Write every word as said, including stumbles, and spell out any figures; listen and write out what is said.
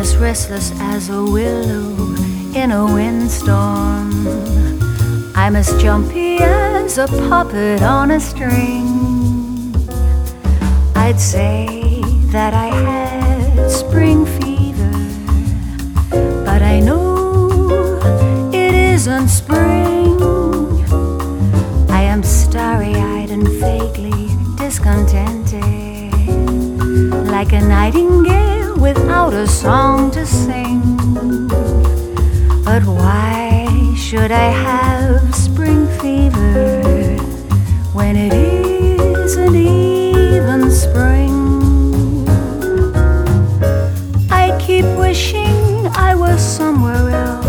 as restless as a willow in a windstorm. I'm as jumpy as a puppet on a string. I'd say that I had spring fever, but I know it isn't spring. I am starry-eyed and vaguely discontented, like a nightingale without a song to sing. But why should I have spring fever when it isn't even spring? I keep wishing I was somewhere else,